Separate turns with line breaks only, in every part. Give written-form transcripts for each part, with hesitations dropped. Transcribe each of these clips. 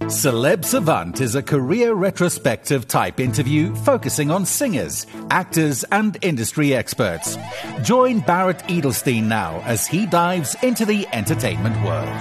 Celeb Savant is a career retrospective type interview focusing on singers, actors, and industry experts. Join Barrett Edelstein now as he dives into the entertainment world.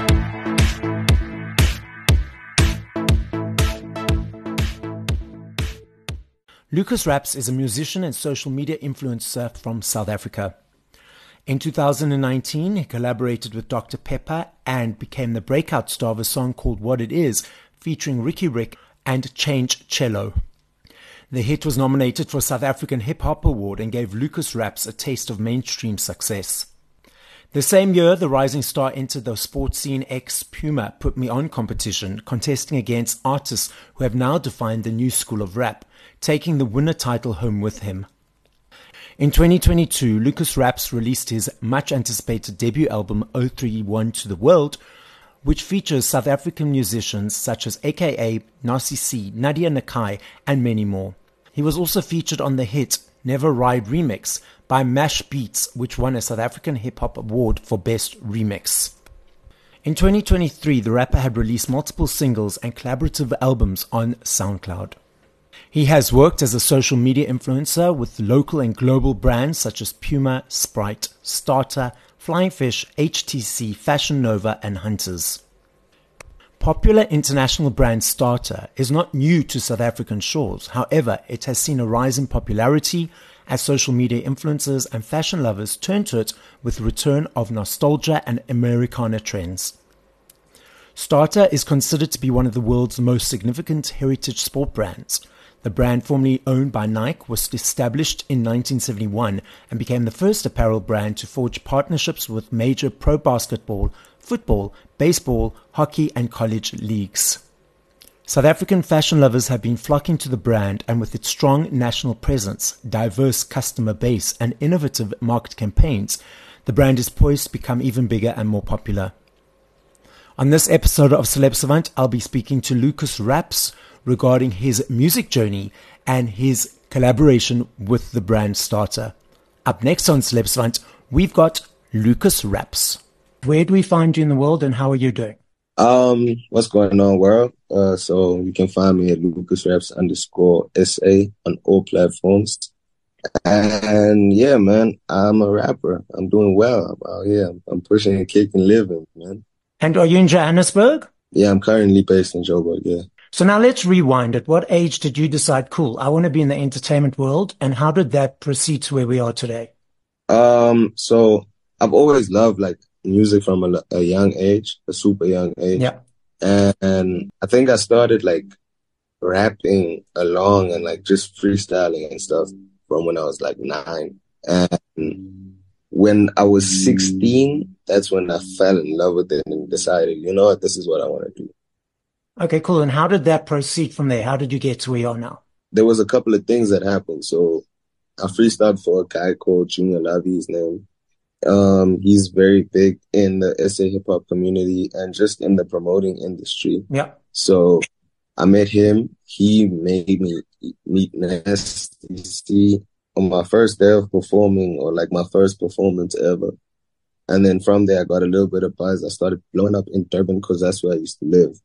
Lucas Raps is a musician and social media influencer from South Africa. In 2019, he collaborated with Dr. Pepper and became the breakout star of a song called What It Is, featuring Ricky Rick and Change Cello. The hit was nominated for a South African Hip Hop Award and gave Lucas Raps a taste of mainstream success. The same year, the rising star entered the Sports Scene X Puma Put Me On competition, contesting against artists who have now defined the new school of rap, taking the winner title home with him. In 2022, Lucas Raps released his much-anticipated debut album 031 to the World, which features South African musicians such as AKA, Nasi C, Nadia Nakai, and many more. He was also featured on the hit Never Ride remix by Mash Beats, which won a South African Hip Hop Award for Best Remix. In 2023, the rapper had released multiple singles and collaborative albums on SoundCloud. He has worked as a social media influencer with local and global brands such as Puma, Sprite, Starter, Flying Fish, HTC, Fashion Nova, and Hunters. Popular international brand Starter is not new to South African shores. However, it has seen a rise in popularity as social media influencers and fashion lovers turn to it with the return of nostalgia and Americana trends. Starter is considered to be one of the world's most significant heritage sport brands. The brand, formerly owned by Nike, was established in 1971 and became the first apparel brand to forge partnerships with major pro basketball, football, baseball, hockey, and college leagues. South African fashion lovers have been flocking to the brand, and with its strong national presence, diverse customer base, and innovative market campaigns, the brand is poised to become even bigger and more popular. On this episode of Celeb Savant, I'll be speaking to Lucas Raps regarding his music journey and his collaboration with the brand Starter. Up next on Celeb Savant, we've got Lucas Raps. Where do we find you in the world and how are you doing?
What's going on, world? So you can find me at LucasRaps_SA on all platforms. And yeah, man, I'm a rapper. I'm doing well. I'm pushing and kicking living, man.
And are you in Johannesburg?
Yeah, I'm currently based in Joburg, yeah.
So now let's rewind. At what age did you decide, cool, I want to be in the entertainment world? And how did that proceed to where we are today?
So I've always loved like music from a young age, a super young age.
Yeah.
And I think I started like rapping along and like just freestyling and stuff from when I was like 9. And when I was 16, that's when I fell in love with it and decided, you know what, this is what I want to do.
Okay, cool. And how did that proceed from there? How did you get to where you are now?
There was a couple of things that happened. So I freestyled for a guy called Junior Lavi, his name. He's very big in the SA hip hop community and just in the promoting industry.
Yeah.
So I met him. He made me meet Nasty C on my first day of performing, or like my first performance ever. And then from there, I got a little bit of buzz. I started blowing up in Durban because that's where I used to live.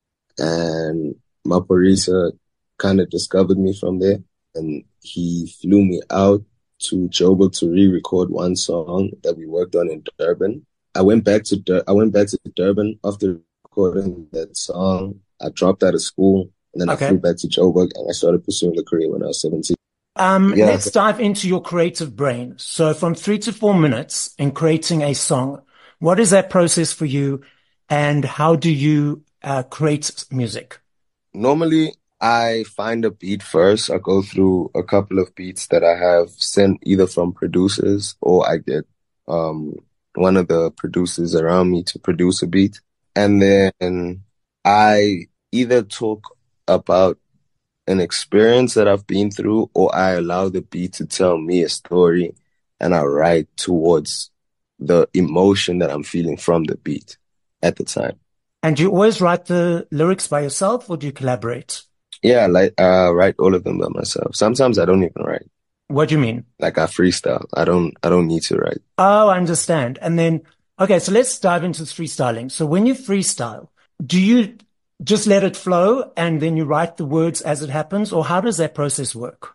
And Maphorisa kind of discovered me from there, and he flew me out to Joburg to re-record one song that we worked on in Durban. I went back to Durban after recording that song. I dropped out of school, and then I flew back to Joburg, and I started pursuing a career when I was 17.
Let's dive into your creative brain. So from 3 to 4 minutes in creating a song, what is that process for you, and how do you create music?
Normally, I find a beat first. I go through a couple of beats that I have sent either from producers, or I get one of the producers around me to produce a beat. And then I either talk about an experience that I've been through, or I allow the beat to tell me a story, and I write towards the emotion that I'm feeling from the beat at the time.
And do you always write the lyrics by yourself, or do you collaborate?
Yeah, I write all of them by myself. Sometimes I don't even write.
What do you mean?
Like I freestyle. I don't need to write.
Oh, I understand. And then, okay, so let's dive into freestyling. So when you freestyle, do you just let it flow and then you write the words as it happens, or how does that process work?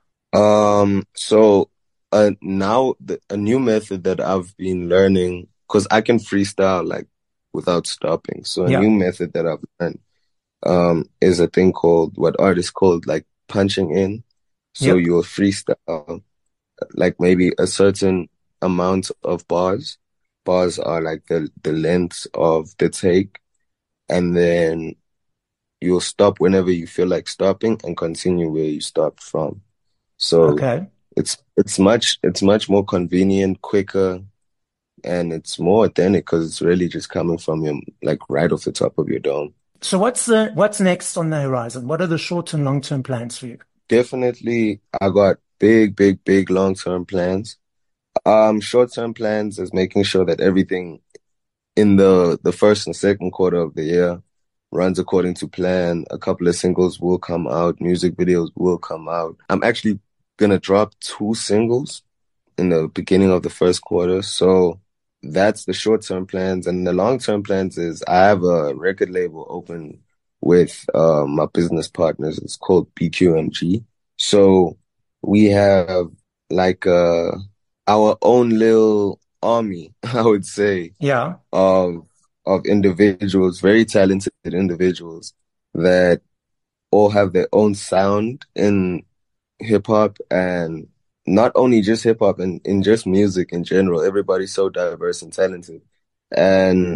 So now a new method that I've been learning, because I can freestyle like without stopping. So a
Yeah.
new method that I've learned is a thing called what artists called like punching in. So
Yep.
you'll freestyle like maybe a certain amount of bars. Bars are like the length of the take, and then you'll stop whenever you feel like stopping and continue where you stopped from. So
Okay.
it's much more convenient, quicker, and it's more authentic because it's really just coming from your like right off the top of your dome.
So what's next on the horizon? What are the short and long-term plans for you?
Definitely, I got big, big, big long-term plans. Short-term plans is making sure that everything in the first and second quarter of the year runs according to plan. A couple of singles will come out, music videos will come out. I'm actually gonna drop 2 singles in the beginning of the first quarter. So that's the short-term plans. And the long-term plans is I have a record label open with my business partners. It's called BQMG. So we have like our own little army, I would say,
Yeah.
of individuals, very talented individuals that all have their own sound in hip hop, and not only just hip hop and in just music in general. Everybody's so diverse and talented. And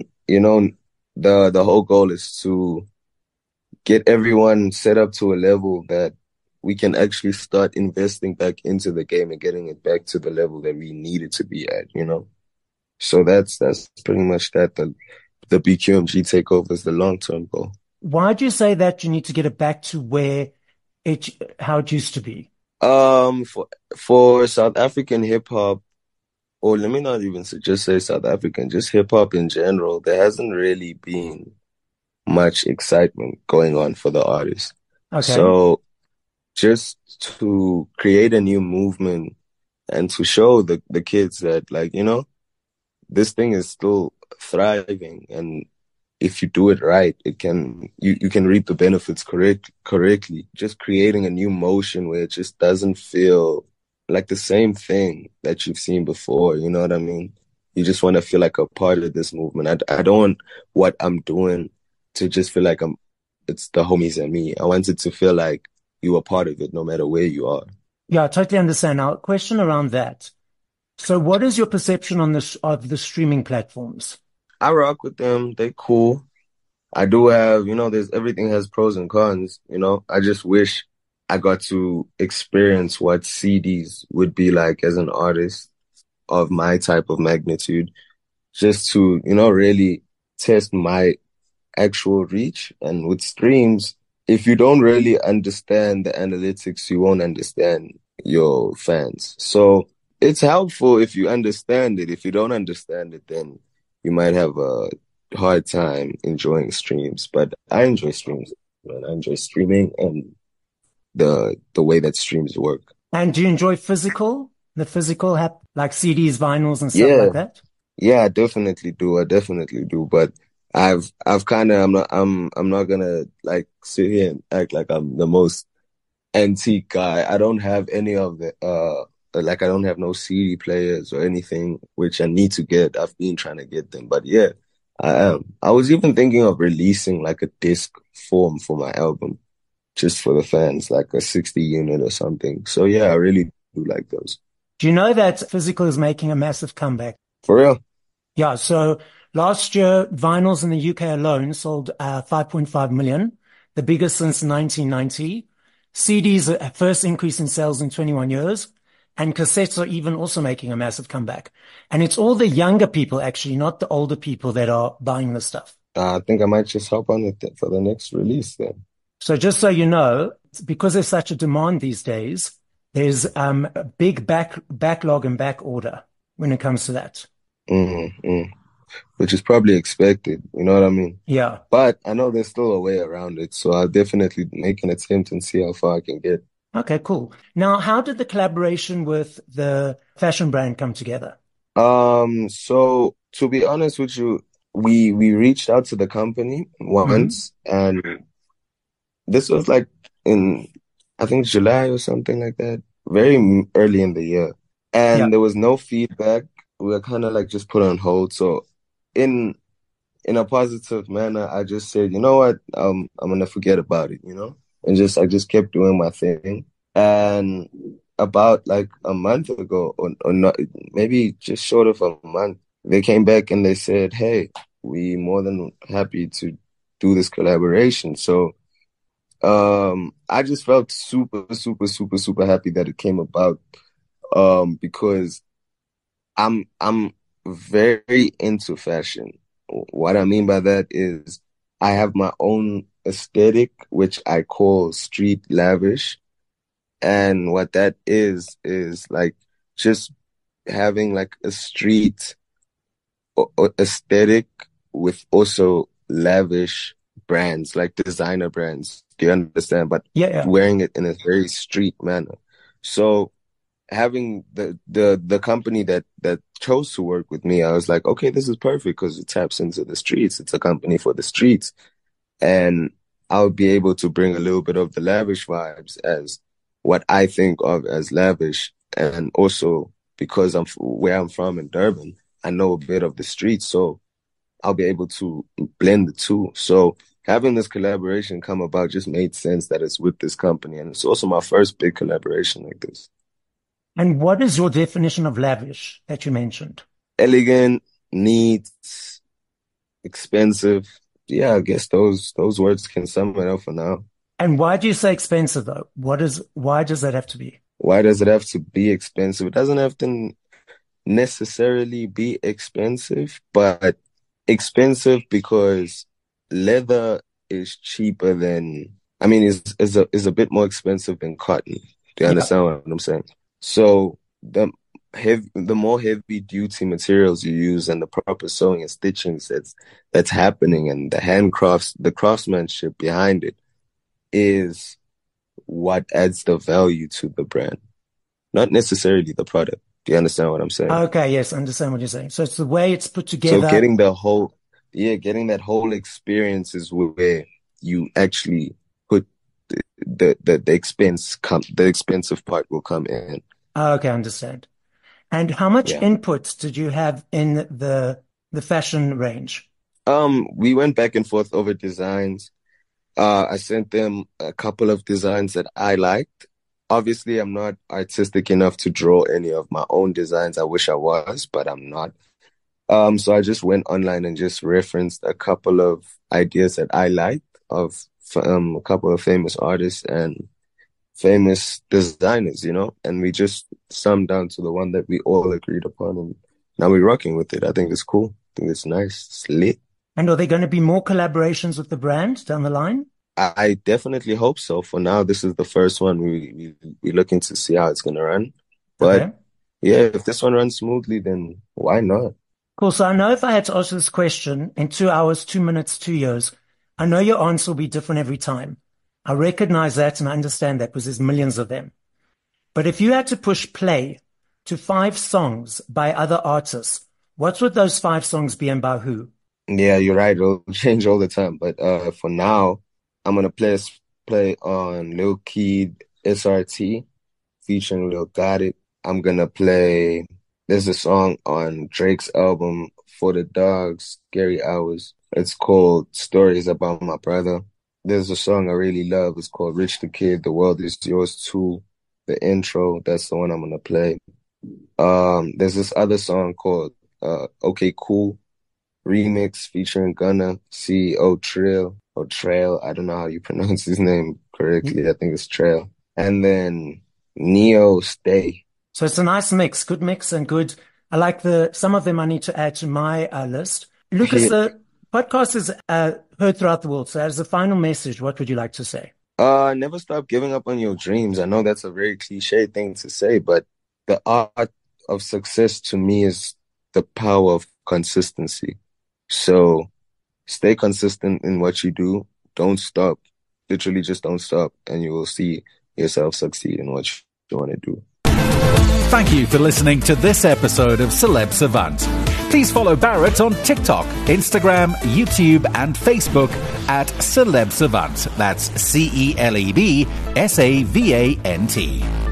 the whole goal is to get everyone set up to a level that we can actually start investing back into the game and getting it back to the level that we need it to be at. So that's pretty much that. The BQMG takeover is the long-term goal.
Why do you say that you need to get it back to how it used to be?
For South African hip hop, or let me not even just say South African, just hip hop in general, there hasn't really been much excitement going on for the artists.
Okay.
So just to create a new movement and to show the kids that this thing is still thriving, and if you do it right, you can reap the benefits correctly. Just creating a new motion where it just doesn't feel like the same thing that you've seen before. You know what I mean? You just want to feel like a part of this movement. I don't want what I'm doing to just feel like it's the homies and me. I want it to feel like you are part of it, no matter where you are.
Yeah, I totally understand. Now, a question around that. So what is your perception of the streaming platforms?
I rock with them. They cool. I do have, there's everything has pros and cons. I just wish I got to experience what CDs would be like as an artist of my type of magnitude, just to, really test my actual reach. And with streams, if you don't really understand the analytics, you won't understand your fans. So it's helpful if you understand it. If you don't understand it, then you might have a hard time enjoying streams. But I enjoy streams, man. I enjoy streaming and the way that streams work.
And do you enjoy the physical like CDs, vinyls and stuff
Yeah,
like that?
yeah, I definitely do. I definitely do. But I've kind of I'm not gonna like sit here and act like I'm the most antique guy. I don't have any of the like I don't have no CD players or anything, which I need to get. I've been trying to get them, but yeah, I am. I was even thinking of releasing like a disc form for my album, just for the fans, like a 60 unit or something. So yeah, I really do like those.
Do you know that physical is making a massive comeback?
For real.
Yeah, so last year, vinyls in the UK alone sold 5.5 million, the biggest since 1990. CDs, first increase in sales in 21 years, and cassettes are even also making a massive comeback. And it's all the younger people, actually, not the older people that are buying the stuff.
I think I might just hop on it for the next release then.
So just so you know, because there's such a demand these days, there's a big backlog and back order when it comes to that.
Mm-hmm. Which is probably expected, you know what I mean?
Yeah.
But I know there's still a way around it, so I'll definitely make an attempt and see how far I can get.
Okay, cool. Now, how did the collaboration with the fashion brand come together?
So to be honest with you, we reached out to the company
Hmm.
once, and This was like in, I think July or something like that, very early in the year.
Yeah.
And there was no feedback. We were kind of like just put on hold. So in in a positive manner, I just said, you know what, I'm gonna forget about it, and I just kept doing my thing. And about like a month ago, or not, maybe just short of a month, they came back and they said, hey, we more than happy to do this collaboration. So I just felt super, super, super, super happy that it came about. Because I'm very into fashion. What I mean by that is I have my own aesthetic, which I call street lavish. And what that is like just having like a street aesthetic with also lavish brands, like designer brands. Do you understand? But
Yeah, yeah.
wearing it in a very street manner. So having the company that chose to work with me, I was like, okay, this is perfect because it taps into the streets. It's a company for the streets, and I'll be able to bring a little bit of the lavish vibes as what I think of as lavish, and also because where I'm from in Durban, I know a bit of the streets, so I'll be able to blend the two. So having this collaboration come about just made sense that it's with this company, and it's also my first big collaboration like this.
And what is your definition of lavish that you mentioned?
Elegant, neat, expensive. Yeah, I guess those words can sum it up for now.
And why do you say expensive though? Why does that have to be?
Why does it have to be expensive? It doesn't have to necessarily be expensive, but expensive because leather is cheaper than, I mean, is a bit more expensive than cotton. Do you
Yeah.
understand what I'm saying? So the more heavy duty materials you use and the proper sewing and stitching that's happening, and the craftsmanship behind it is what adds the value to the brand, not necessarily the product. Do you understand what I'm saying?
Okay, yes, I understand what you're saying. So it's the way it's put
So
together.
getting that whole experience is where you actually put the expensive part will come in.
Okay, I understand. And how much
Yeah.
input did you have in the fashion range?
We went back and forth over designs. I sent them a couple of designs that I liked. Obviously, I'm not artistic enough to draw any of my own designs. I wish I was, but I'm not. So I just went online and just referenced a couple of ideas that I liked of a couple of famous artists and famous designers, and we just summed down to the one that we all agreed upon, and now we're rocking with it. I think it's cool. I think it's nice. It's lit.
And are there going to be more collaborations with the brand down the line?
I definitely hope so. For now, this is the first one. We're looking to see how it's gonna run. But
Okay.
yeah, if this one runs smoothly, then why not?
Cool. So I know if I had to ask this question in 2 hours, 2 minutes, 2 years, I know your answer will be different every time. I recognize that and I understand that because there's millions of them. But if you had to push play to 5 songs by other artists, what would those 5 songs be and by who?
Yeah, you're right. It'll change all the time. But for now, I'm gonna play on Lil Keed SRT featuring Lil Gotit. I'm gonna play. There's a song on Drake's album For the Dogs, Scary Hours. It's called Stories About My Brother. There's a song I really love. It's called Rich the Kid, The World Is Yours Too. The intro, that's the one I'm gonna play. There's this other song called Okay Cool remix featuring Gunna, CEO Trill or Trail. I don't know how you pronounce his name correctly. I think it's Trail. And then Neo Stay.
So it's a nice mix, good mix and good. I like some of them I need to add to my list. Lucas, the podcast is heard throughout the world. So as a final message, what would you like to say?
Never stop giving up on your dreams. I know that's a very cliche thing to say, but the art of success to me is the power of consistency. So stay consistent in what you do. Don't stop. Literally just don't stop, and you will see yourself succeed in what you want to do.
Thank you for listening to this episode of Celeb Savant. Please follow Barrett on TikTok, Instagram, YouTube, and Facebook at Celeb Savant. That's CelebSavant.